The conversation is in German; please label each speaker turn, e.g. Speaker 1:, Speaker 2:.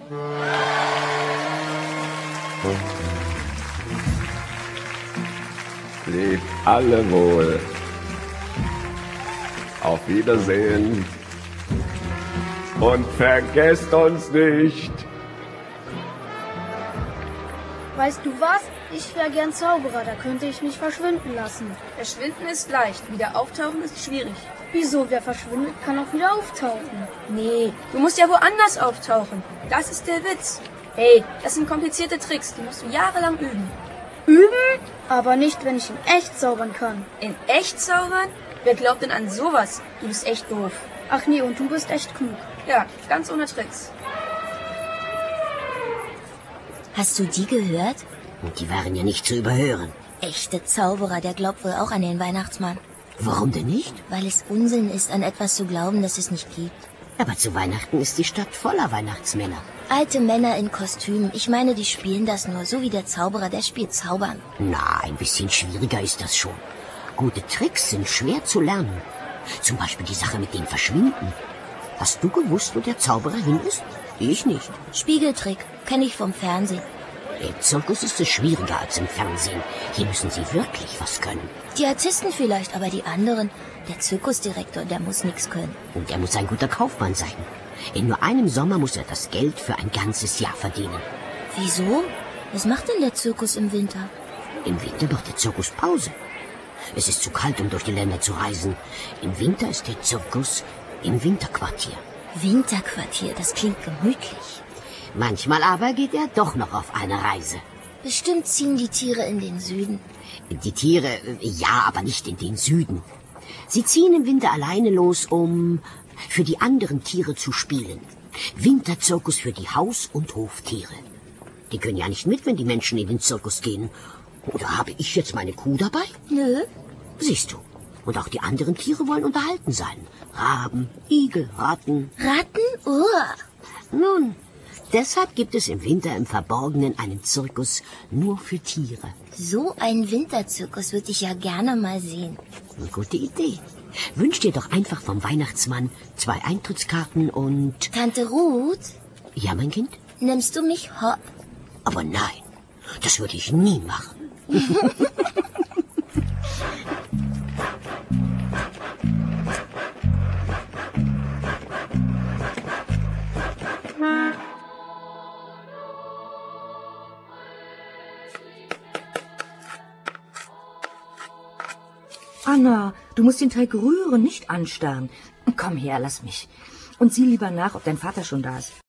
Speaker 1: Lebt alle wohl. Auf Wiedersehen. Und vergesst uns nicht.
Speaker 2: Weißt du was? Ich wäre gern Zauberer, da könnte ich mich verschwinden lassen.
Speaker 3: Verschwinden ist leicht, wieder auftauchen ist schwierig.
Speaker 2: Wieso? Wer verschwindet, kann auch wieder auftauchen.
Speaker 3: Nee, du musst ja woanders auftauchen. Das ist der Witz. Hey, das sind komplizierte Tricks, die musst du jahrelang üben.
Speaker 2: Üben? Aber nicht, wenn ich in echt zaubern kann.
Speaker 3: In echt zaubern? Wer glaubt denn an sowas? Du bist echt doof.
Speaker 2: Ach nee, und du bist echt klug.
Speaker 3: Ja, ganz ohne Tricks.
Speaker 4: Hast du die gehört?
Speaker 5: Die waren ja nicht zu überhören.
Speaker 4: Echte Zauberer, der glaubt wohl auch an den Weihnachtsmann.
Speaker 5: Warum denn nicht?
Speaker 4: Weil es Unsinn ist, an etwas zu glauben, das es nicht gibt.
Speaker 5: Aber zu Weihnachten ist die Stadt voller Weihnachtsmänner.
Speaker 4: Alte Männer in Kostümen. Ich meine, die spielen das nur, so wie der Zauberer, der spielt Zaubern.
Speaker 5: Na, ein bisschen schwieriger ist das schon. Gute Tricks sind schwer zu lernen. Zum Beispiel die Sache mit dem Verschwinden. Hast du gewusst, wo der Zauberer hin ist? Ich nicht.
Speaker 4: Spiegeltrick, kenne ich vom Fernsehen.
Speaker 5: Im Zirkus ist es schwieriger als im Fernsehen. Hier müssen sie wirklich was können.
Speaker 4: Die Artisten vielleicht, aber die anderen. Der Zirkusdirektor, der muss nichts können.
Speaker 5: Und er muss ein guter Kaufmann sein. In nur einem Sommer muss er das Geld für ein ganzes Jahr verdienen.
Speaker 4: Wieso? Was macht denn der Zirkus im Winter?
Speaker 5: Im Winter macht der Zirkus Pause. Es ist zu kalt, um durch die Länder zu reisen. Im Winter ist der Zirkus im Winterquartier.
Speaker 4: Winterquartier, das klingt gemütlich.
Speaker 5: Manchmal aber geht er doch noch auf eine Reise.
Speaker 4: Bestimmt ziehen die Tiere in den Süden.
Speaker 5: Die Tiere, ja, aber nicht in den Süden. Sie ziehen im Winter alleine los, um für die anderen Tiere zu spielen. Winterzirkus für die Haus- und Hoftiere. Die können ja nicht mit, wenn die Menschen in den Zirkus gehen. Oder habe ich jetzt meine Kuh dabei?
Speaker 4: Nö.
Speaker 5: Siehst du. Und auch die anderen Tiere wollen unterhalten sein. Raben, Igel, Ratten.
Speaker 4: Ratten?
Speaker 5: Nun, deshalb gibt es im Winter im Verborgenen einen Zirkus nur für Tiere.
Speaker 4: So ein Winterzirkus würde ich ja gerne mal sehen.
Speaker 5: Eine gute Idee. Wünsch dir doch einfach vom Weihnachtsmann 2 Eintrittskarten und...
Speaker 4: Tante Ruth?
Speaker 5: Ja, mein Kind?
Speaker 4: Nimmst du mich hopp?
Speaker 5: Aber nein, das würde ich nie machen.
Speaker 6: Anna, du musst den Teig rühren, nicht anstarren. Komm her, lass mich. Und sieh lieber nach, ob dein Vater schon da ist.